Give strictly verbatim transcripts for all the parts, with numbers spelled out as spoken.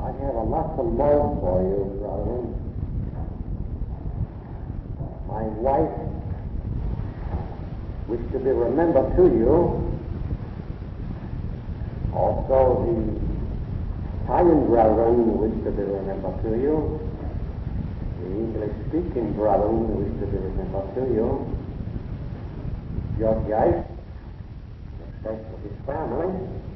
I have a lot to love for you, brethren. My wife wished to be remembered to you. Also, the Italian brethren wish to be remembered to you. The English-speaking brethren wish to be remembered to you. George Geist, especially his family,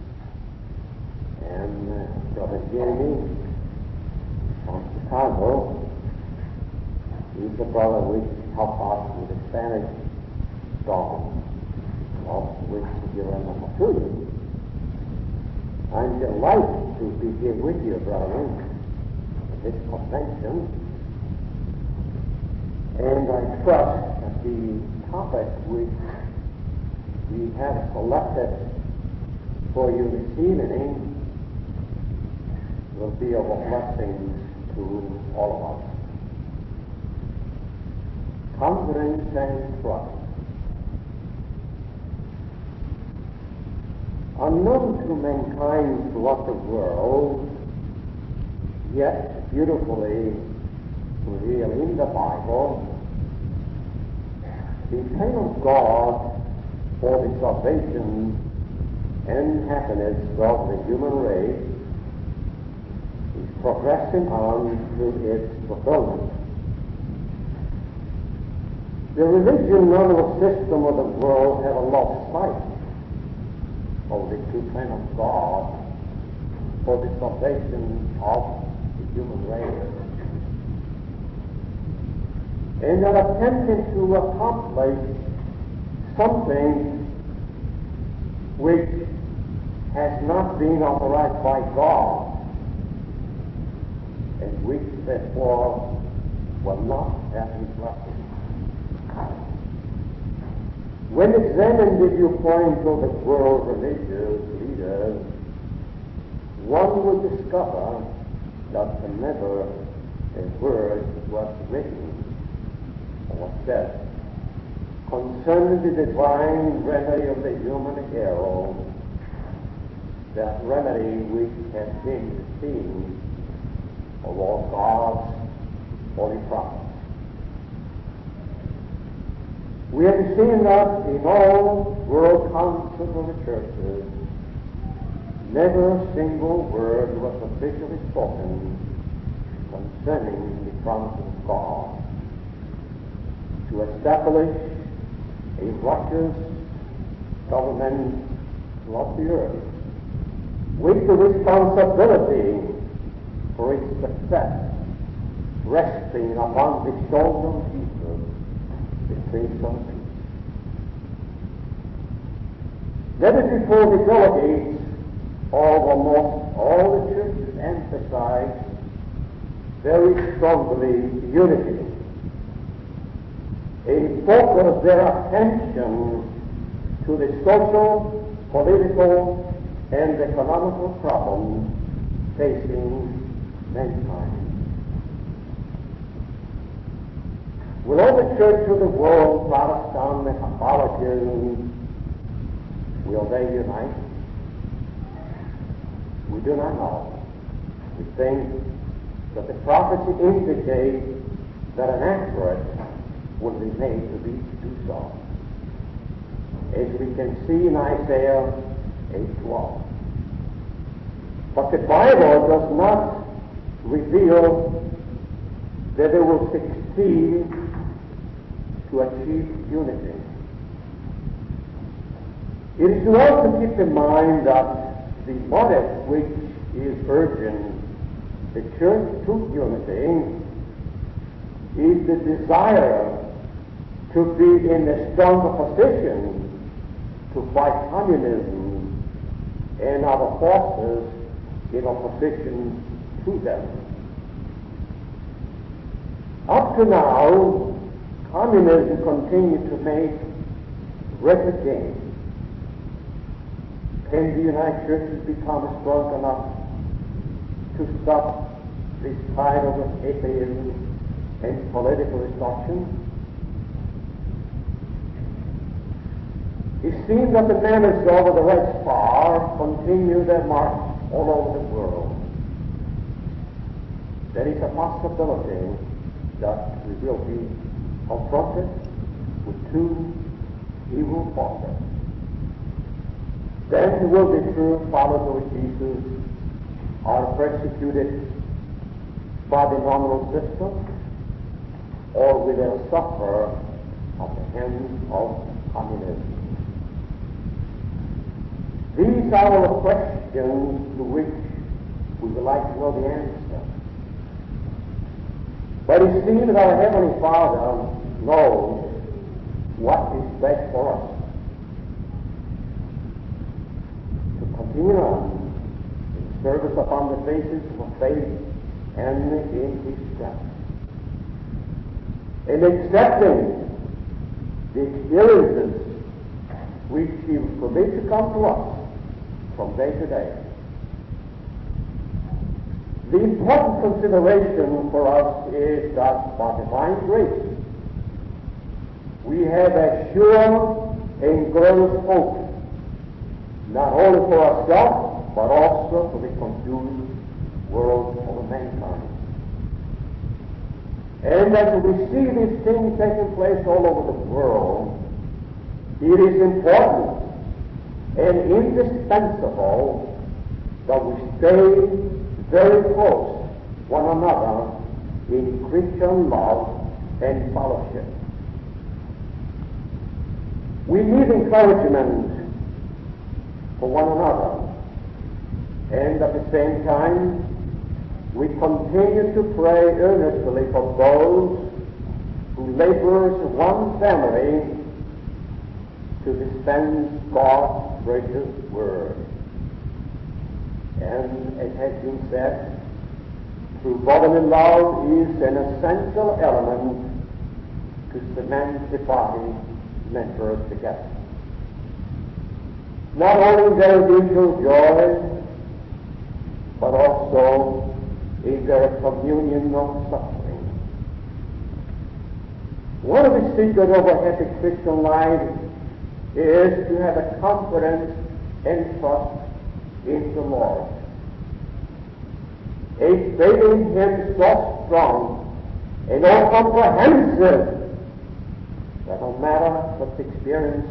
and uh, Brother Jamie from Chicago. He's the brother which helped us with the Spanish song, also wish to be remembered to you. I'm delighted to be here with you, brethren, at this convention, and I trust that the topic which we have selected for you this evening will be of a blessing to all of us. Confidence and trust. Unknown to mankind throughout the world, yet beautifully revealed in the Bible, the plan of God for the salvation and happiness of the human race is progressing on to its fulfillment. The religion and the system of the world have lost sight of the true plan of God for the salvation of the human race, and are attempting to accomplish something which has not been authorized by God, and which therefore will not have his blessing. When examined the viewpoint of the world religious leaders, one will discover that never a word was written or was said concerning the divine remedy of the human error, that remedy which has been the theme of all God's holy prophets. We have seen that in all world councils of the churches, never a single word was officially spoken concerning the promises of God to establish a righteous government throughout the earth, with the responsibility for its success resting upon the shoulder of Jesus, the Prince of Peace. Never before the delegates of almost all the churches emphasized very strongly unity, and focused their attention to the social, political, and economical problems facing mankind. Will all the church of the world, Protestant and Catholicism, will they unite? We do not know. We think that the prophecy indicates that an accurate will be made to be to do so, as we can see in Isaiah eight twelve. But the Bible does not reveal that they will succeed to achieve unity. It is well to keep in mind that the motive which is urging the church to unity is the desire to be in a stronger position to fight communism and other forces in opposition to them. Up to now, communism continued to make rapid gains. Can the United Churches become strong enough to stop this tide of atheism and political destruction? It seems that the manners of the Red Star continue their march all over the world. there is a possibility that we will be confronted with two evil forces. Then will the true followers of Jesus are persecuted by the nominal system, or will they suffer at the hands of communism? These are all the questions to which we would like to know the answer. But it seems that our Heavenly Father knows what is best for us. To continue on in service upon the basis of faith and in His strength. In accepting the experiences which He will permit to come to us from day to day. The important consideration for us is that by divine grace we have a sure and glorious hope, not only for ourselves, but also for the confused world of mankind. And as we see these things taking place all over the world, it is important and indispensable that we stay very close one another in Christian love and fellowship. We need encouragement for one another, and at the same time we continue to pray earnestly for those who labor as one family to dispense God's gracious word. And it has been said, true brotherly love is an essential element to cement the body members together. Not only their usual joy, but also in their communion of suffering. One of the secrets of a happy Christian life is to have a confidence and trust in the Lord. A faith in Him so strong and all comprehensive that no matter what the experience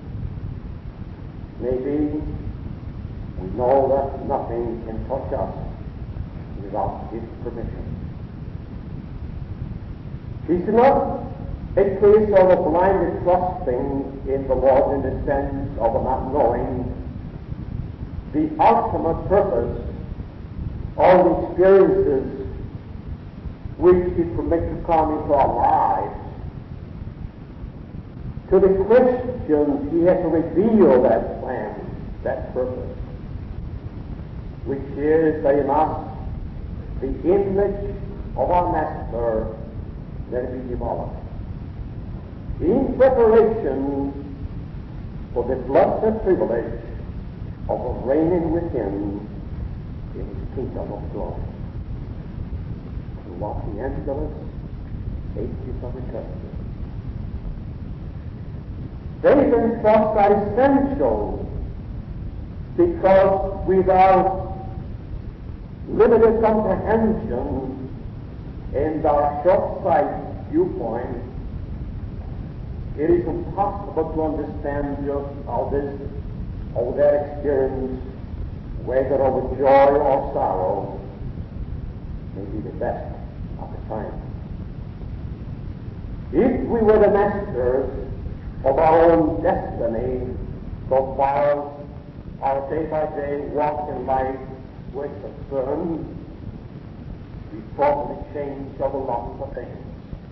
may be, we know that nothing can touch us without His permission. It's not a case of a blinded trusting in the Lord in the sense of not knowing the ultimate purpose of the experiences which He permits to come into our lives. To the Christians, He has revealed that plan, that purpose, which is very much the image of our Master that we develop. In preparation for the blessed privilege of reigning with Him in His kingdom of glory. To Los Angeles, ages of eternity. Faith and trust are essential because without limited comprehension and our short-sighted viewpoint, it is impossible to understand just how this or that experience, whether of joy or sorrow, may be the best of the time. If we were the masters of our own destiny, so far our day-by-day walk in life was concerned, we probably change over lots of things.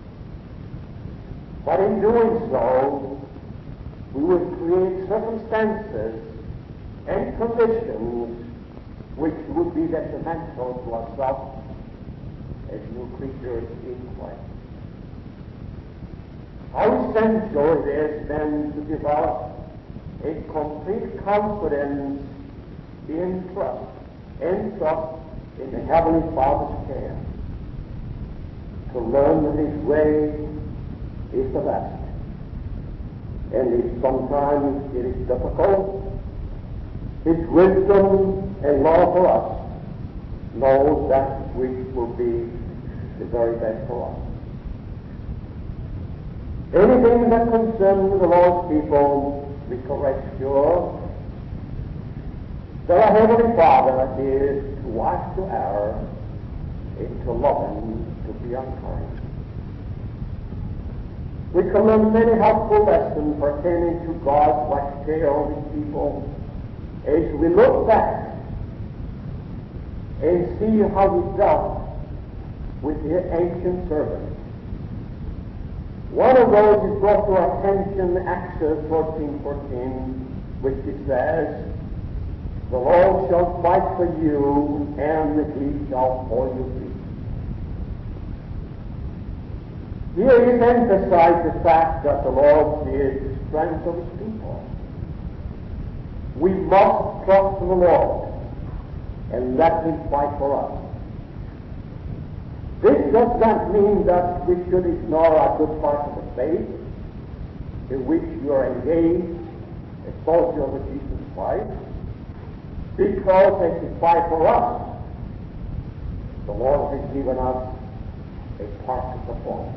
But in doing so, we would create circumstances and conditions which would be detrimental to ourselves as new creatures in Christ. How essential it is then to develop a complete confidence in trust, and trust in the Heavenly Father's care, to learn that His way is the best. And if sometimes it is difficult, His wisdom and love for us knows that which will be the very best for us. Anything that concerns the Lord's people, we can rest sure that our Heavenly Father is to watch to err, and to love Him, to be unkind. We can learn many helpful lessons pertaining to God's like care of His people as we look back and see how He dealt with the ancient servants. One of those is brought to our attention, Exodus fourteen fourteen, which it says, "The Lord shall fight for you, and He shall hold your peace." Here is emphasized the fact that the Lord is the strength of His people. We must trust the Lord and let Him fight for us. This does not mean that we should ignore our good parts of the faith in which you are engaged, a soldier of Jesus Christ, because as He fight for us, the Lord has given us a part to perform.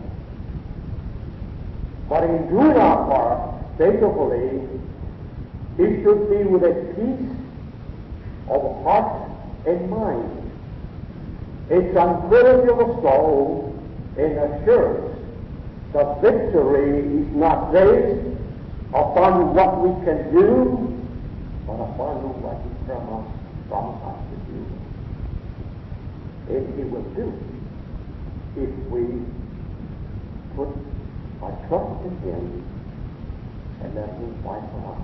But in doing our part faithfully, it should be with a peace of heart and mind, a tranquility of the soul, and assurance that victory is not based upon what we can do, but upon what He promised from us to do. And He will do if we put our trust in Him and let Him fight for us.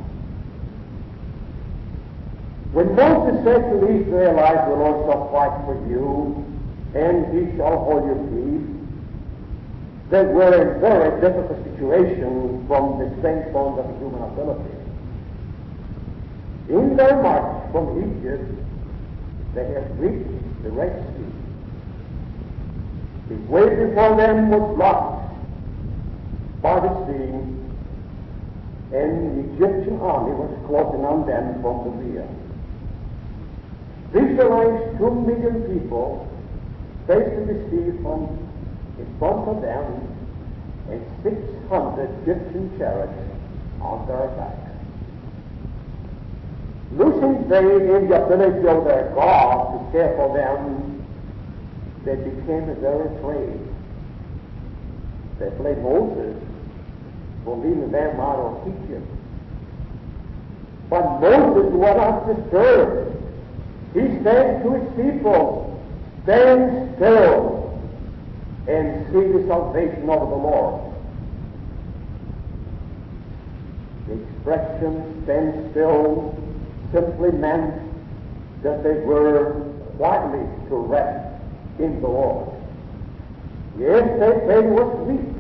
When Moses said to the Israelites, "The Lord shall fight for you, and He shall hold your peace," they were in a very difficult situation from the standpoint of human ability. In their march from Egypt, they had reached the Red Sea. The way before them was blocked by the sea, and the Egyptian army was closing on them from the rear. Visualize two million people facing the sea from in front of them, and six hundred Egyptian chariots on their backs. Losing faith in the ability of their God to care for them, they became very afraid. They blamed Moses for leading them out of Egypt. But Moses was not disturbed. He said to his people, "Stand still and see the salvation of the Lord." The expression "stand still" simply meant that they were quietly to rest in the Lord. Yes, their faith was weak.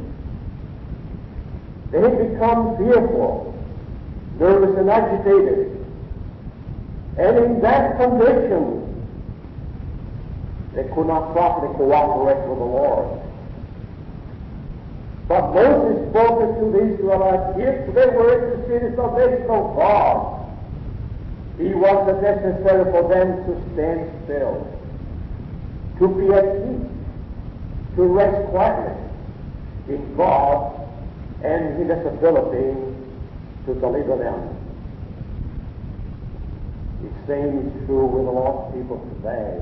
They had become fearful, nervous, and agitated. And in that condition, they could not properly cooperate with the Lord. But Moses spoke to the Israelites, if they were to see the salvation of God, it was necessary for them to stand still, to be at peace, to rest quietly in God and in His ability to deliver them. The same is true with the lost people today.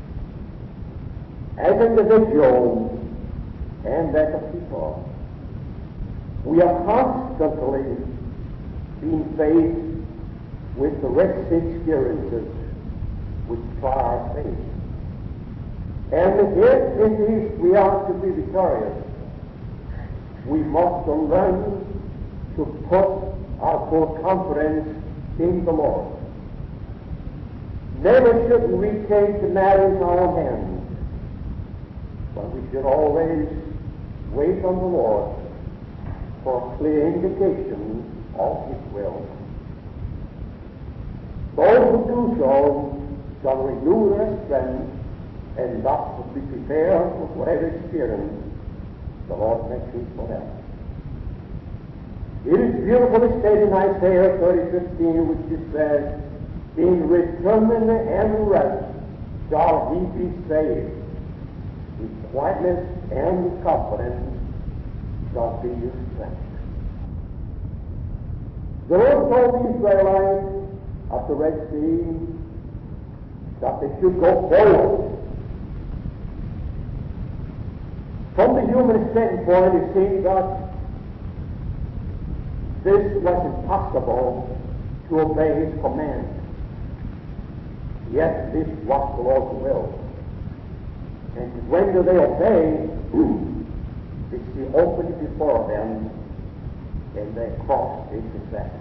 As individuals and as a people, we are constantly being faced with the Red Sea experiences which try our faith. And if indeed we are to be victorious, we must learn to put our full confidence in the Lord. Never should we take the matter in our own hands, but we should always wait on the Lord for clear indication of His will. Those who do so shall renew their strength and thus be prepared for whatever experience the Lord may choose for them. It is beautifully stated in Isaiah thirty fifteen, which it says, "In returning and rest shall he be saved. His quietness and His confidence shall be your strength. The Lord told the Israelites at the Red Sea that they should go forward. From the human standpoint, it seemed that this was impossible to obey His command. Yet this was the Lord's will. And when do they obey? The sea opened before them, and they crossed into that.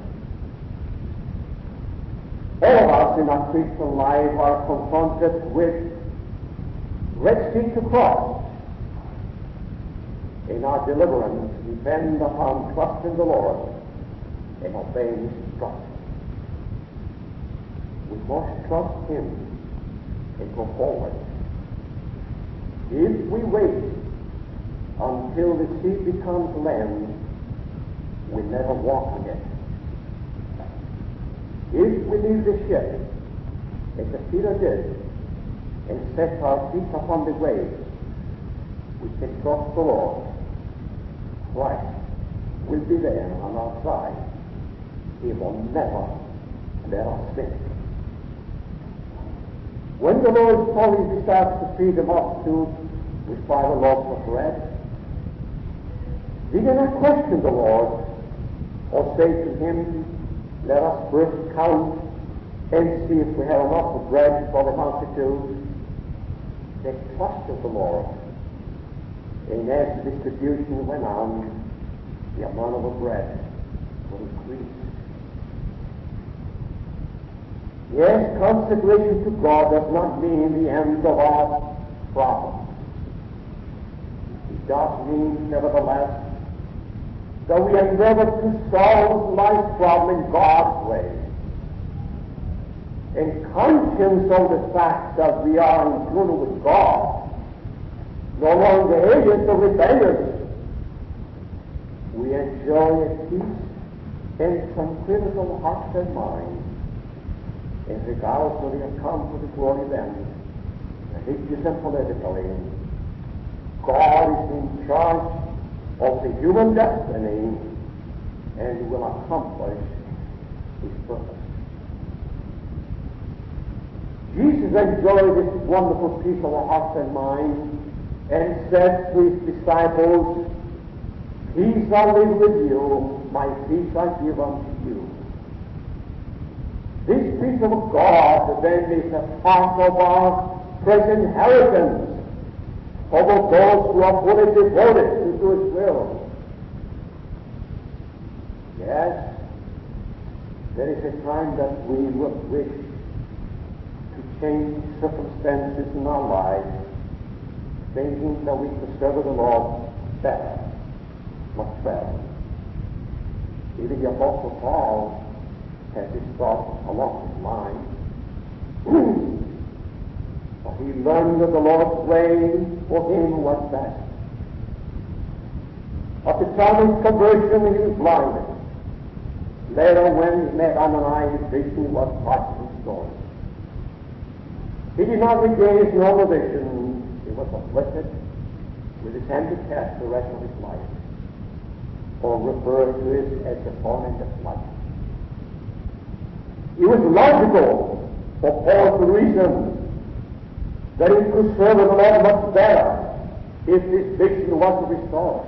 All of us in our Christian life are confronted with Red Sea to cross. In our deliverance, depend upon trusting the Lord and obeying His instructions. We must trust Him and go forward. If we wait until the sea becomes land, we never walk again. If we leave the ship, as Peter did, and set our feet upon the waves, we can trust the Lord. Christ will be there on our side. He will never let us sink. When the Lord told His disciples to feed the multitude with five loaves of bread, He did not question the Lord or say to Him, let us first count and see if we have enough of bread for the multitude. They trusted the Lord. And as the distribution went on, the amount of the bread would increase. Yes, consecration to God does not mean the end of our problems. It does mean, nevertheless, that we endeavor to solve life's problem in God's way. And conscious of the fact that we are in tune with God, no longer agents of rebellion, we enjoy a peace and tranquility of heart and mind. And regardless of the account of the glory events, religious and politically, God is in charge of the human destiny and will accomplish His purpose. Jesus enjoyed this wonderful peace of heart and mind and said to His disciples, peace I live with you, my peace I give unto you. This peace of God then is a part of our present inheritance over those who are fully devoted to do His will. Yes, there is a time that we would wish to change circumstances in our lives, thinking that we could serve the Lord better, much better. Even the Apostle Paul has his thoughts along his line. But he learned that the Lord's way for him was best. At the time of his conversion, he was blinded. Later, when he met Ananias, his vision was partially restored. He did not regain his normal vision. He was afflicted with his handicap the rest of his life, or referred to it as the thorn in the flesh. It was logical for Paul to reason that he could serve the Lord much better if his vision was restored.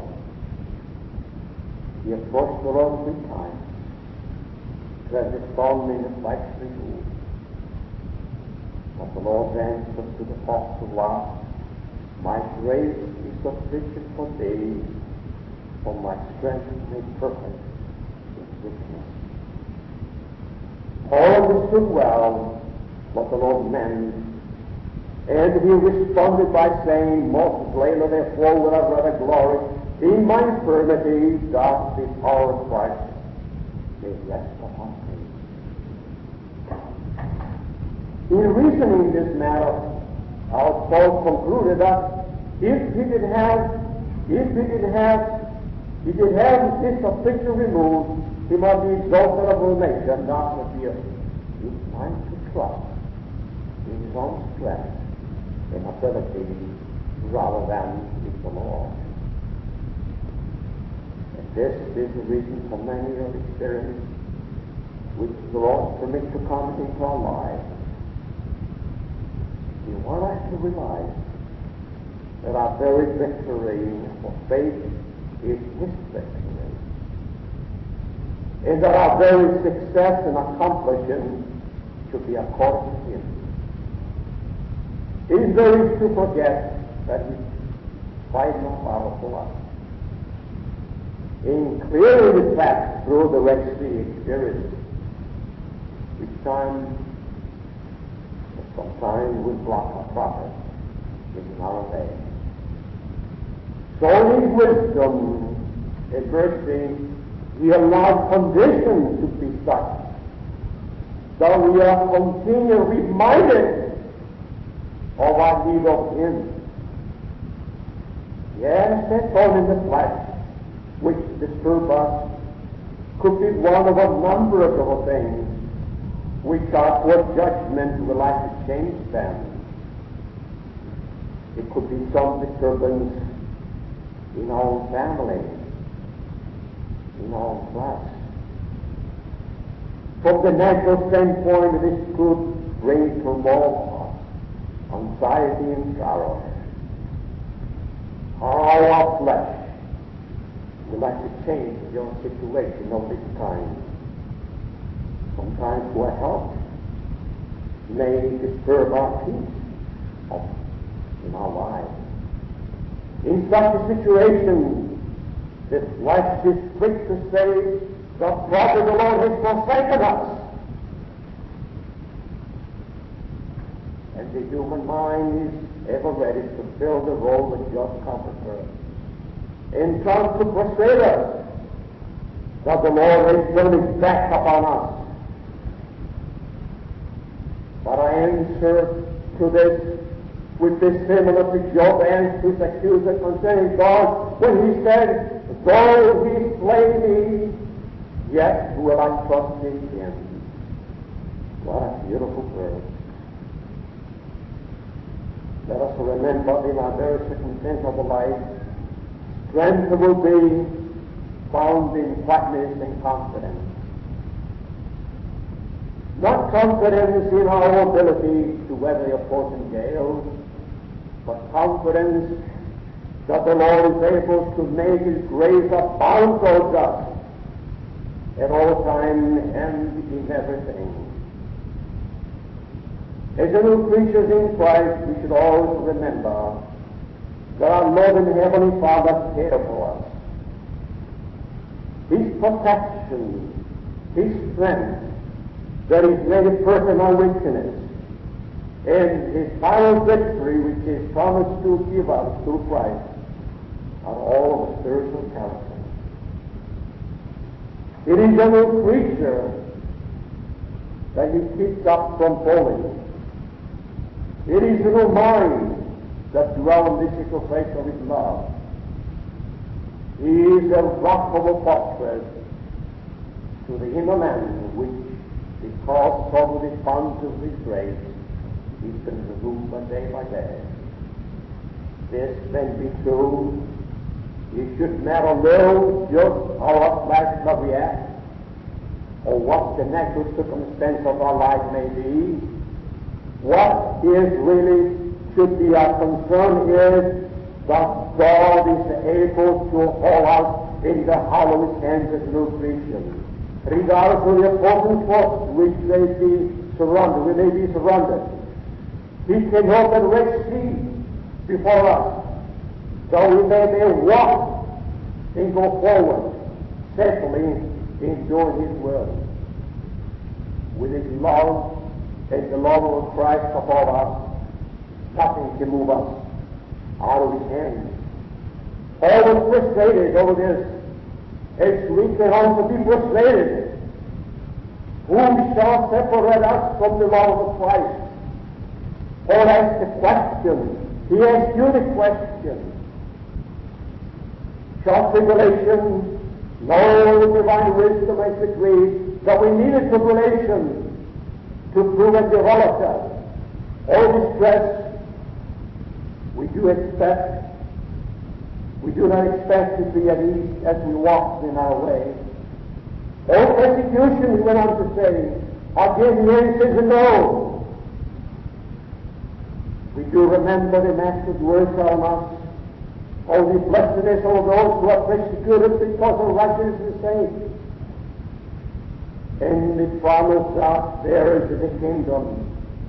He approached the Lord three times to have the thorn in the flesh removed. But the Lord's answer to the apostle was, my grace is sufficient for thee, for my strength is made perfect in weakness. Paul understood well what the Lord meant, and he responded by saying, most gladly therefore will I rather glory in my infirmity, that the power of Christ may rest upon me. In reasoning this matter, our Paul concluded that if he did have, if he did have, he did have this affliction removed, he might be exalted of all nation, not with the earth. He might to trust in his own strength and ability rather than with the Lord. And this is the reason for many of experience which the Lord permits to come into our lives. We want us to realize that our very victory for faith is His victory, and that our very success in accomplishing should be according to Him. It is very easy to forget that He's fighting our battle for us. In clearing the path through the Red Sea experience, each time, sometimes we block our progress in our way. So in His wisdom and mercy, He allowed conditions to be such that we are continually reminded of our need of Him. Yes, that thorn in the flesh which disturb us could be one of a number of little things which our poor judgment will like to change them. It could be some disturbance in our own family, in our own class. From the natural standpoint, this could bring turmoil, anxiety, and sorrow. How our flesh will like to change your situation of this kind. Sometimes what helps may disturb our peace of, in our lives. In such a situation, the flesh is quick to say, the prophet of the Lord has forsaken us. And the human mind is ever ready to fill the role of just comforter and tries to persuade us that the Lord has turned His back upon us. But I answer to this with this similar to Job answered his accuser concerning God when he said, though He slay me, yet will I trust in Him. What a beautiful verse. Let us remember in our very circumstance of life, strength will be found in quietness and confidence. Not confidence in our ability to weather the opposing gales, but confidence that the Lord is able to make His grace abound towards us at all times and in everything. As a new creatures in Christ, we should always remember that our Lord and Heavenly Father cares for us. His protection, His strength, that is made personal weakness, and His final victory which is promised to give us through Christ are all of a spiritual character. It is a new creature that He keeps up from falling. It is a new mind that dwells in the secret place of His love. He is a rock of a fortress to the inner man which, because of the funds of His grace, He's been removed by day by day. This then be true. It should matter little just how our flesh may react, or what the natural circumstance of our life may be. What is really should be our concern is that God is able to haul out in the hollow of His hands as new creation, regardless of the opposing force which may be surrounded, we may be surrounded. He can open the Red Sea before us, so we may, may walk and go forward safely in doing His will. With His love and the love of Christ above us, nothing can move us out of His hands. Paul was persuaded over this, as we can also be persuaded. Who shall separate us from the love of Christ? Paul asked the question. He asked you the question. Shall tribulation, no, the divine wisdom has decreed that we needed tribulation to prove and develop us, or distress, We do expect, we do not expect to be at ease as we walk in our way. O persecution, he went on to say, again the answer is no. We do remember the Master's words on us, oh, the blessedness of those who are persecuted because of righteousness' sake. And the promise of theirs is the kingdom.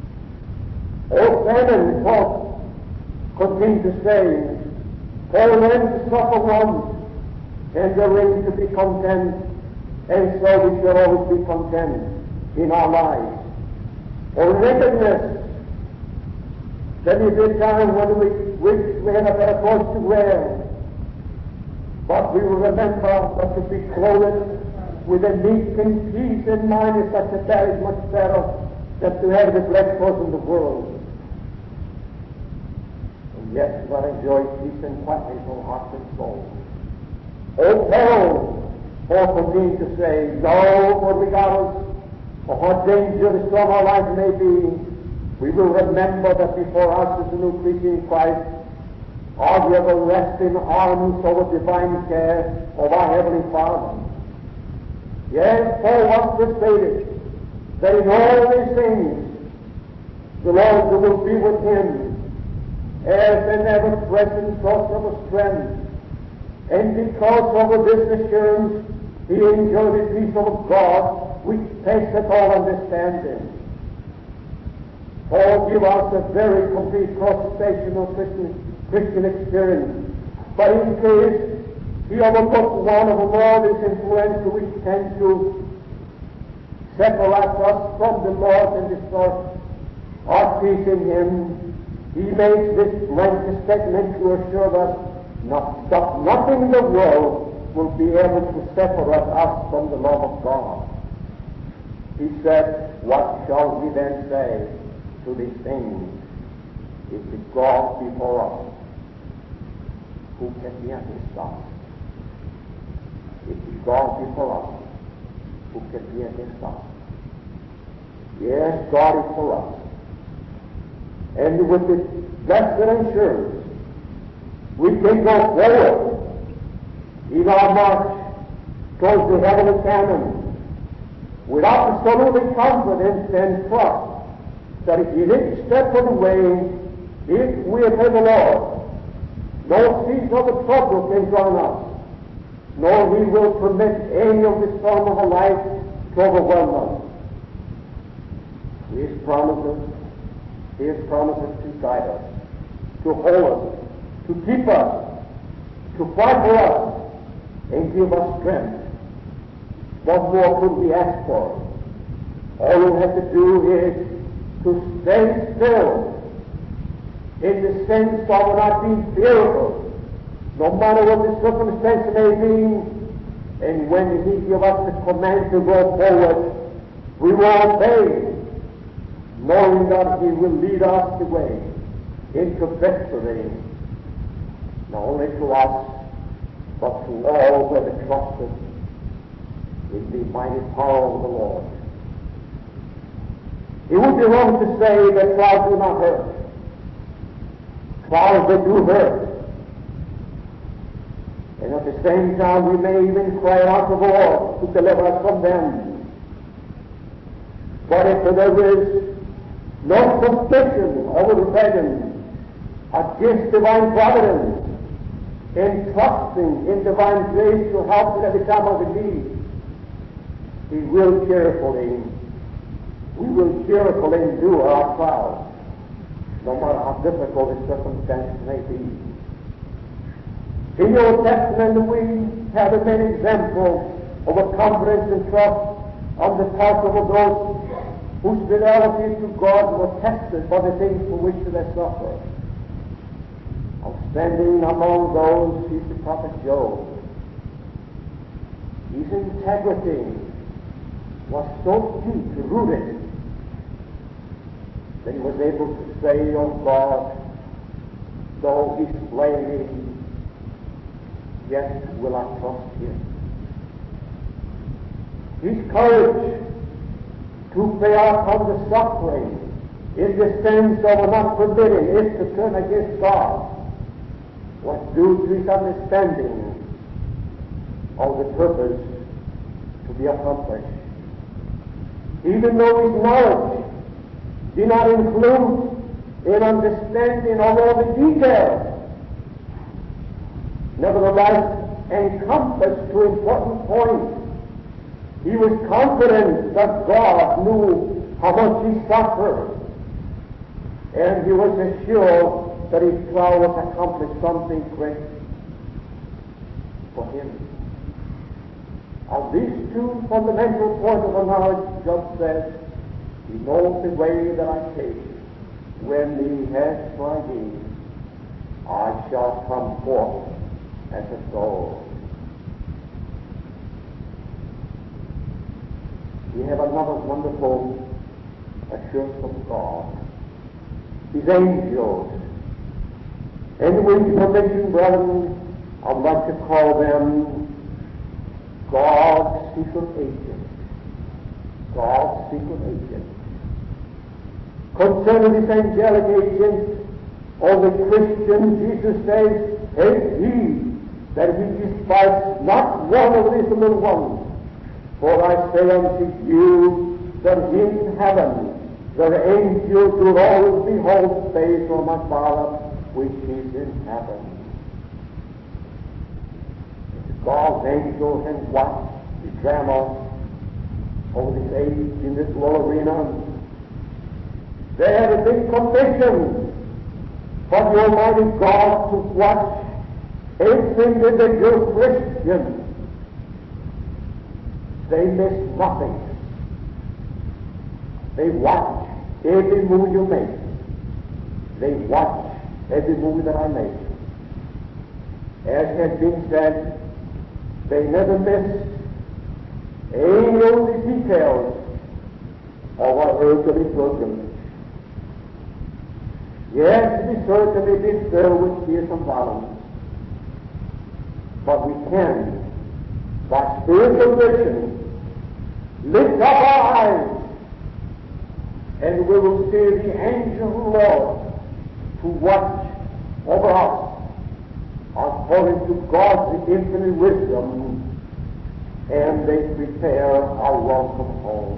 O famine, Paul continued to say, for them to suffer once, and the ring to be content, and so we shall always be content in our lives. Or nakedness, there may be a time when we wish we had a better clothes to wear, but we will remember that to be clothed with a meek and peace in mind is such a very much better than to have the best clothes in the world. And yet not enjoy peace and quietness from heart and soul. O peril, Paul continued to say, no, for regardless of how dangerous some our life may be, we will remember that before us is a new creature in Christ, our we have a resting arms of the divine care of our Heavenly Father. Yes, Paul once persuaded that in all these things the Lord will be with him as an ever-present source of strength. And because of this assurance, he enjoyed the peace of God which passeth all understanding. Paul gives us a very complete cross-section of Christian, Christian experience. But in case he overlooked one of all these influences which tend to separate us from the Lord and distort our peace in him, he makes this blank statement to assure us not, that nothing in the world will be able to separate us from the love of God. He said, what shall we then say to these things? If it's God before us, who can be against us? If it's God before us, who can be against us? Yes, God is for us. And with this blessed assurance, we can go forward in our march towards the heavenly cannon with absolute confidence and trust that in each step of the way, if we obey the Lord, no seas of the trouble can drown us, nor he will permit any of the storm of a life to overwhelm us. His promises, his promises to guide us, to hold us, to keep us, to fight for us, and give us strength. What more could we ask for? All we have to do is to stay still in the sense of not being fearful, no matter what the circumstance may be. And when he gives us the command to go forward, we will obey, knowing that he will lead us the way into victory, not only to us, but to all who have trusted in the mighty power of the Lord. It would be wrong to say that trials do not hurt. Trials, they do hurt. And at the same time, we may even cry out to the Lord to deliver us from them. But if there is no suspicion of rebellion against divine providence, in trusting in divine grace to help in every time of the need, we will cheerfully, we will cheerfully endure our trials, no matter how difficult the circumstances may be. In the Old Testament, we have a many examples of a confidence and trust on the part of those whose fidelity to God was tested by the things for which they suffered. Outstanding among those is the prophet Job. His integrity was so deep rooted that he was able to say, "Oh God, though he slay me, yet will I trust him." His courage to bear upon the suffering if the sins that were not forbidden, if to turn against God, was due to his understanding of the purpose to be accomplished. Even though his knowledge did not include an understanding of all the details, nevertheless encompassed two important points. He was confident that God knew how much he suffered, and he was assured that his trial was accomplished something great for him. Of these two fundamental points of the knowledge, God says, he knows the way that I take. When he has tried me, I shall come forth as a gold. We have another wonderful assurance of God. His angels. And with permission, brethren, I'd like to call them God's secret agents. God's secret agents. Concerning this angelic agent of the Christian, Jesus says, "Take heed that he despise not one of these little ones. For I say unto you that in heaven the angels will always behold the face of my Father which is in heaven." God's angels can watch the drama of this age in this world arena. They had a big commission for the Almighty God to watch every individual Christian. They miss nothing. They watch every move you make. They watch every move that I make. As has been said, they never miss any of the details of our earthly pilgrimage. Yes, to be certainly be filled with tears and violence, but we can, by spiritual vision, lift up our eyes, and we will see the angel of the Lord to watch over us according to God's infinite wisdom, and they prepare our welcome home.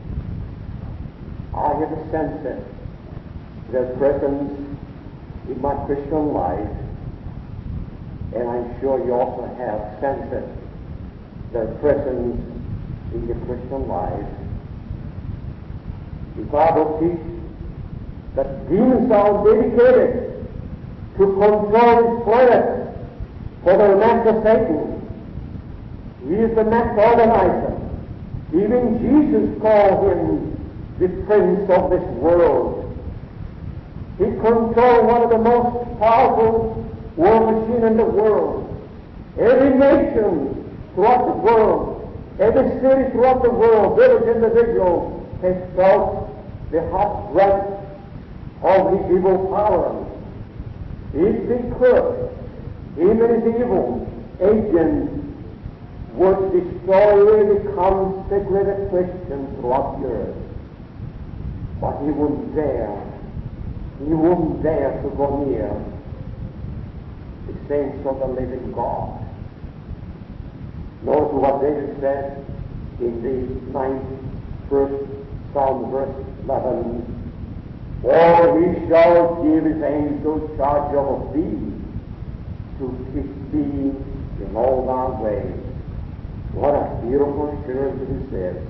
I have a sense that their presence in my Christian life, and I'm sure you also have sensed their presence in your Christian life. The Bible teaches that demons are dedicated to control this planet for their master Satan. He is the master organizer. Even Jesus called him the prince of this world. He controls one of the most powerful war machines in the world. Every nation throughout the world, every city throughout the world, village individual has felt the hot breath of his evil power. If they could, even his evil agent would destroy the consecrated Christians throughout the earth. But he wouldn't dare. He wouldn't dare to go near the saints of the living God. Notice what David said in the ninth first Psalm, verse eleven. For he shall give his angels charge over thee, to keep thee in all thy ways. What a beautiful assurance it is.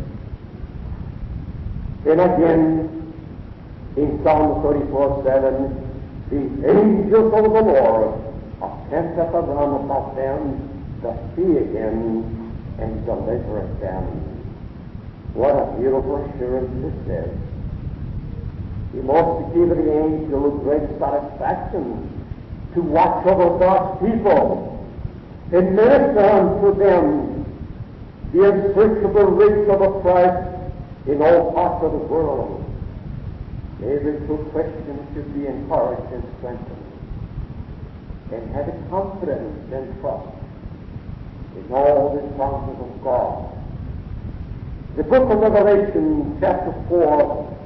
And again, in Psalm thirty-four seven, the angels of the Lord are camped around about them that fear him and deliver them. What a beautiful assurance this is. He must give the angel great satisfaction to watch over God's people and minister unto them the unsearchable riches of a Christ in all parts of the world. Every true Christian should be encouraged and strengthened and have a confidence and trust in all the promises of God. The book of Revelation, chapter four,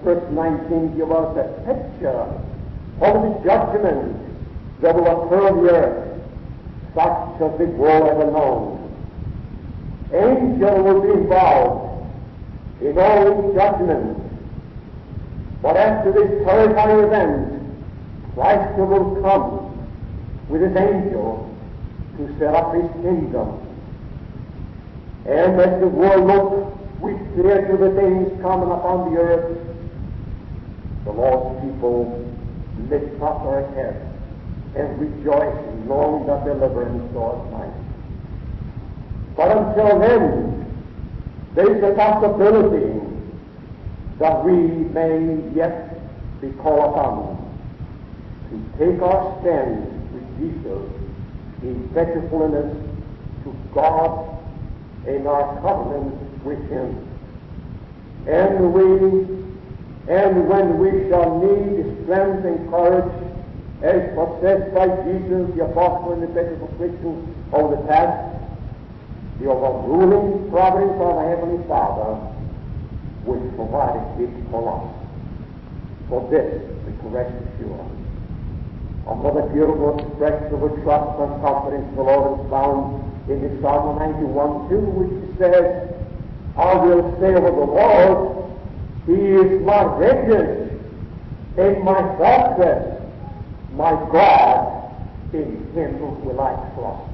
verse nineteen gives us a picture of the judgment that will occur on the earth, such as the world ever known. Angels will be involved in all these judgments. But after this terrifying event, Christ will come with his angels to set up his kingdom. And as the world looks with fear to the things coming upon the earth, the Lord's people lift up their heads and rejoice in knowing that deliverance draws nigh. But until then, there is a possibility that we may yet be called upon to take our stand with Jesus in faithfulness to God in our covenant with him. And we, and when we shall need strength and courage, as possessed by Jesus, the apostle and the faithful Christians of the past, the overruling providence of our Heavenly Father will provide a gift for us. For this, we can rest assured. Another beautiful expression of a trust and confidence in the Lord is found in the Psalm ninety-one two, which says, I will say of the Lord, he is my refuge and my fortress, my God, in him will I trust.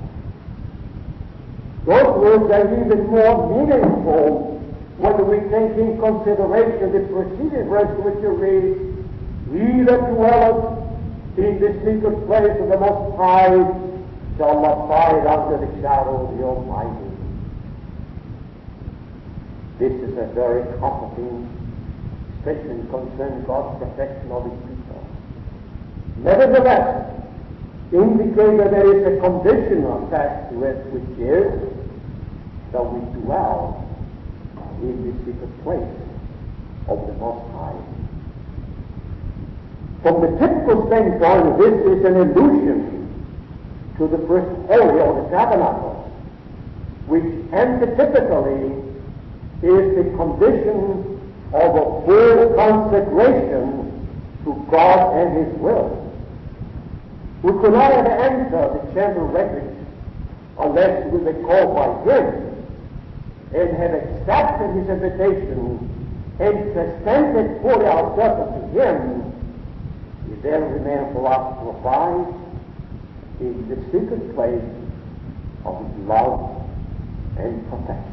Those words are even more meaningful when we take in consideration the preceding verse which you read, he that dwelleth in the secret place of the Most High shall abide under the shadow of the Almighty. This is a very comforting statement concerning God's protection of his people. Nevertheless, indicate that there is a condition attached to it, which is that we dwell in the secret place of the Most High. From the typical standpoint, this is an allusion to the first holy of the tabernacle, which antitypically is the condition of a full consecration to God and his will. We could not ever enter the chamber of refuge unless we were called by him and have accepted his invitation and presented fully ourselves to him. It then remains for us to abide in the secret place of his love and protection.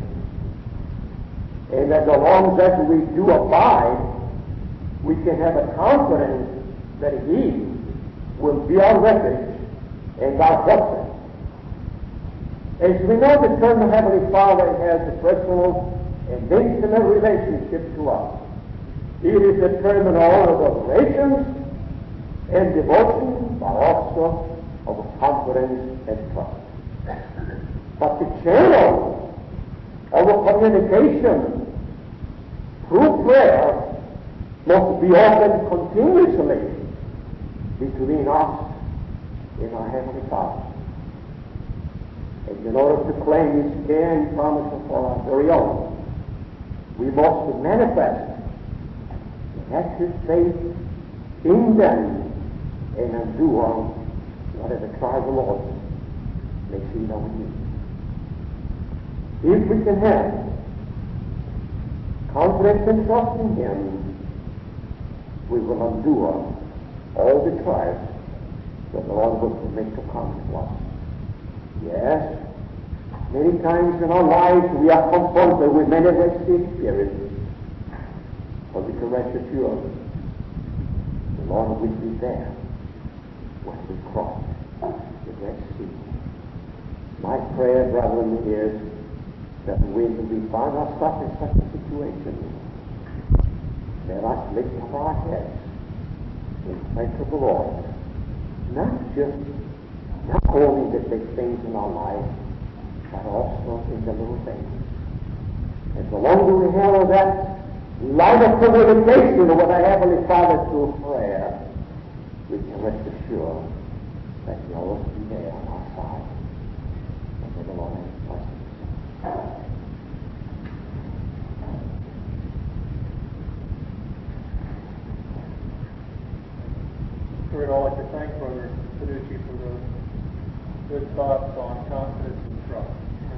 And as long as we do abide, we can have a confidence that he will be our refuge and our fortress. As we know, the eternal Heavenly Father has a personal and intimate relationship to us. It is determined all of adoration and devotion, but also of confidence and trust. But the channel of a communication through prayer must be opened continuously between us and our Heavenly Father. And in order to claim His care and promises for our very own, we must manifest the active faith in them and endure whatever trial the Lord may see that we need. If we can have confidence and trust in Him, we will endure all the trials that the Lord will make to come to us. Yes, many times in our lives we are confronted with many risky experiences, but we can rest assured the Lord will be there when we cross the Red Sea. My prayer, brethren, is that when we find ourselves in such a situation, let us lift up our heads in thanks to the Lord, not just, not only the big things in our life, but also in the little things. And the longer we have that light of communication with our Heavenly Father through prayer, we can rest assured that He will always be there on our side. And may the Lord have His blessings. thank Brother Finucci for those good thoughts on confidence and trust.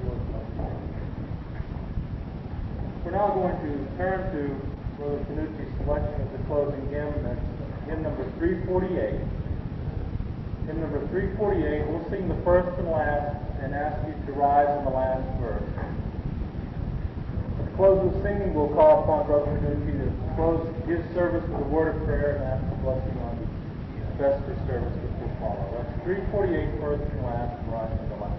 We're now going to turn to Brother Finucci's selection of the closing hymn. That's hymn number three forty-eight. Hymn number three forty-eight. We'll sing the first and last and ask you to rise in the last verse. At the close of the singing, we'll call upon Brother Finucci to close his service with a word of prayer and ask a blessing on the vesper service which will follow. That's three forty-eight, first and last, and rise in the last.